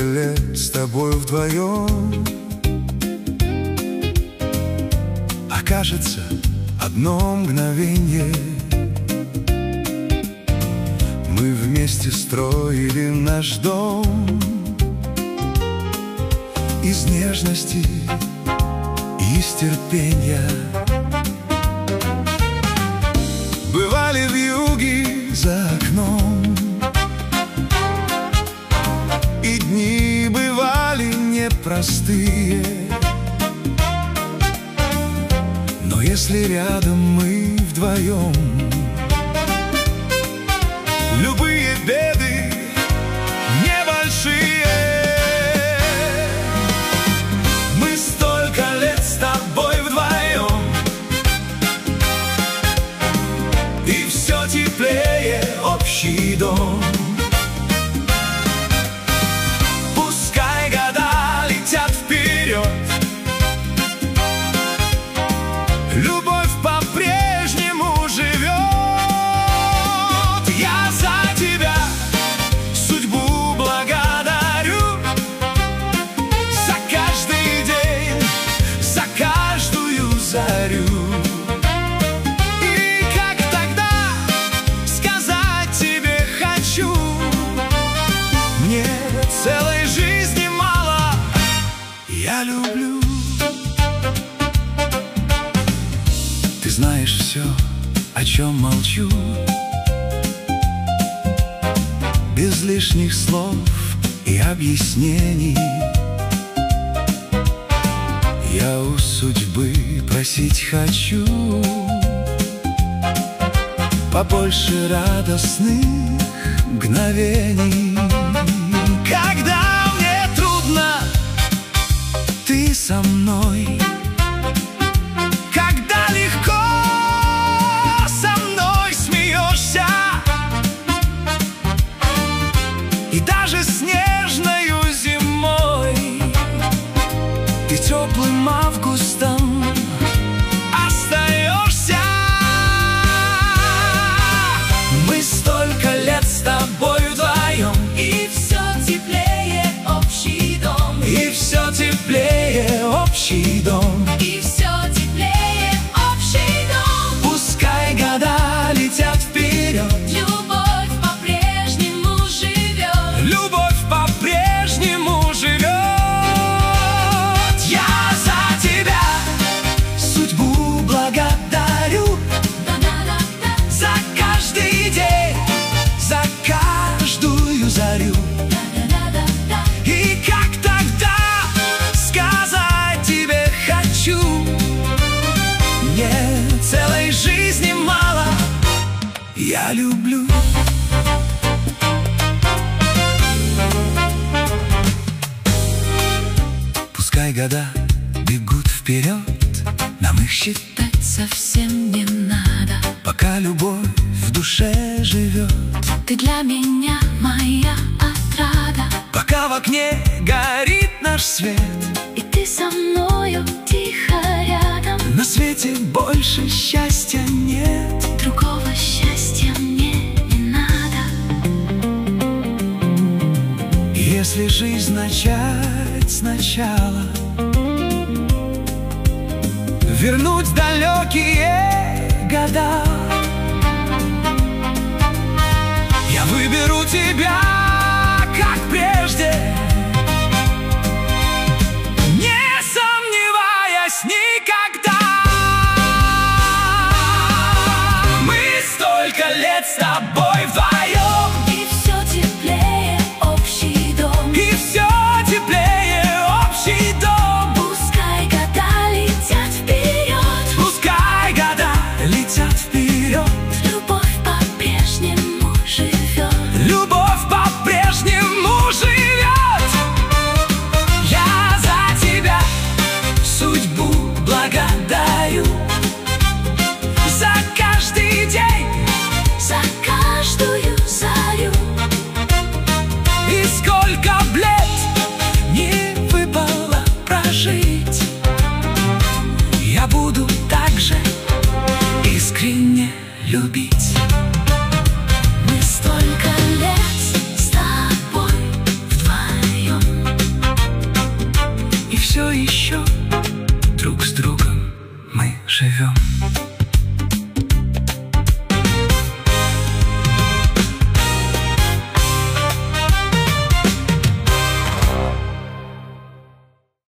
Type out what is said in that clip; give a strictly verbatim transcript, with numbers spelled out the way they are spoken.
лет с тобой вдвоем, а кажется, одно мгновенье. Мы вместе строили наш дом из нежности и из терпения. Бывали вьюги за окном, и дни бывали непростые. Но если рядом мы вдвоем, любые беды небольшие. Мы столько лет с тобой вдвоем, и все теплее общий дом. Пускай года летят вперед, любовь по-прежнему живет. Я за тебя судьбу благодарю, за каждый день, за каждую зарю. И как тогда сказать тебе хочу: мне целой жизни мало, я люблю. Ты знаешь все, о чем молчу, без лишних слов и объяснений. Я у судьбы просить хочу побольше радостных мгновений. Когда мне трудно, ты со мной. Когда легко, со мной смеешься. И даже снежною зимой ты теплым августом остаешься. Мы столько лет с тобой вдвоем, и все теплее общий дом. И все теплее общий дом. И все теплее общий дом. Пускай года летят вперед, Любовь по-прежнему живет. любовь по-прежнему живет. Я за тебя судьбу благодарю, Да-да-да-да, за каждый день, за каждую зарю. да-да-да-да-да. И как тогда сказать тебе хочу: мне целой жизни мало, я люблю. Пускай года бегут вперед, нам их считать Совсем не надо. пока любовь в душе живет. Ты для меня моя отрада, Пока в окне горит наш свет, и ты со мною тихо рядом. на свете больше счастья нет. Другого счастья мне не надо. Если жизнь начать сначала, вернуть далекие года, я выберу тебя, как прежде, не сомневаясь никогда. Мы столько лет с тобой вдвоем, И все теплее общий дом. и все теплее общий дом. Пускай года летят вперед, Пускай года летят вперед, любовь по-прежнему живет. любовь по-прежнему живет. Я за тебя судьбу благодарю, за каждый день, За каждую зарю. и сколько б лет не выпало прожить, я буду так же искренне любить. Мы столько лет с тобой вдвоем, живем.